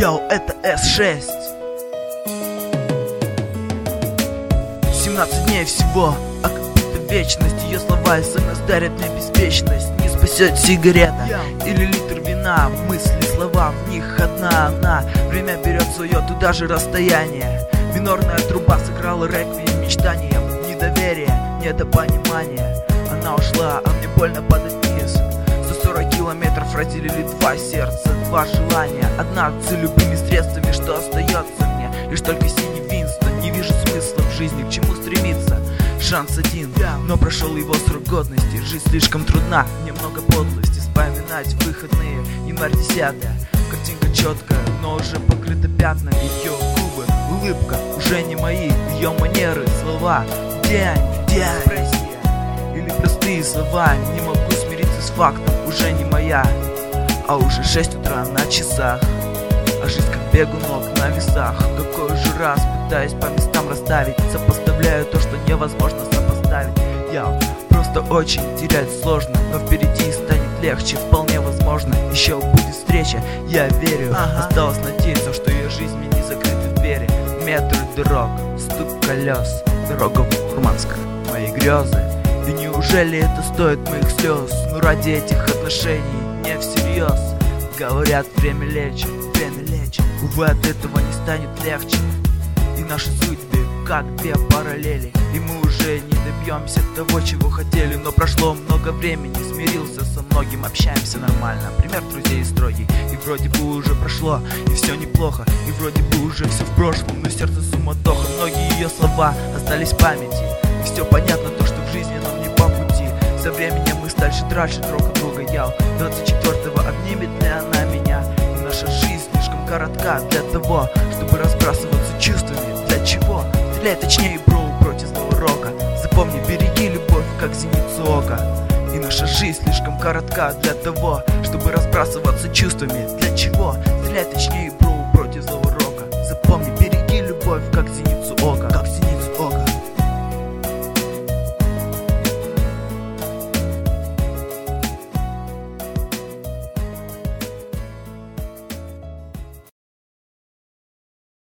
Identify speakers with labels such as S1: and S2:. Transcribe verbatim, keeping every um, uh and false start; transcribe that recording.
S1: Йоу, это эс шесть. семнадцать дней всего, а как будто вечность. Ее слова эс эм эс дарят мне беспечность. Не спасет сигарета или литр вина. Мысли, слова, в них одна она. Время берет свое, туда же расстояние. Минорная труба сыграла реквием мечтанием. Недоверие, недопонимание. Она ушла, а мне больно падать вниз. сто сорок километров разделили два сердца, два желания. Одна цель любыми средствами, что остается мне. Лишь только синий Винстон. Не вижу смысла в жизни, к чему стремиться. Шанс один, но прошел его срок годности. Жизнь слишком трудна, немного подлости. Вспоминать выходные, январь десятое. Картинка четкая, но уже покрыта пятнами. Ее губы, улыбка, уже не мои. Ее манеры, слова, где они, где экспрессия или простые слова. Не могу смириться с фактом, уже не моя. А уже шесть утра на часах, а жизнь как бегунок на весах. Какой уже раз пытаюсь по местам расставить. Сопоставляю то, что невозможно сопоставить. Я просто очень терять сложно, но впереди станет легче, вполне возможно. Еще будет встреча, я верю. Ага. Осталось надеяться, что ее жизнь мне не закрыты двери. Метры дорог, стук колес, дорога в Мурманск, мои грезы. И неужели это стоит моих слез? Ну ради этих отношений не всерьез. Говорят, время лечит, время лечит. Увы, от этого не станет легче. И наши судьбы как две параллели. И мы уже не добьемся того, чего хотели. Но прошло много времени, смирился со многим. Общаемся нормально, пример друзей строгий. И вроде бы уже прошло, и все неплохо. И вроде бы уже все в прошлом, но сердце суматоха. Многие ее слова остались в памяти. И все понятно, то, что в жизни нам не по пути. Со временем мы дальше дальше друг от друга. Я двадцать четвёртого обнимет ли она меня? И наша жизнь слишком коротка для того, чтобы разбрасываться чувствами. Для чего? Стреляй точнее, бро, против злого рока. Запомни, береги любовь, как зеницу ока. И наша жизнь слишком коротка для того, чтобы разбрасываться чувствами. Для чего? Стреляй точнее, бро, против злого рока. Запомни, береги любовь, как зеницу ока. Как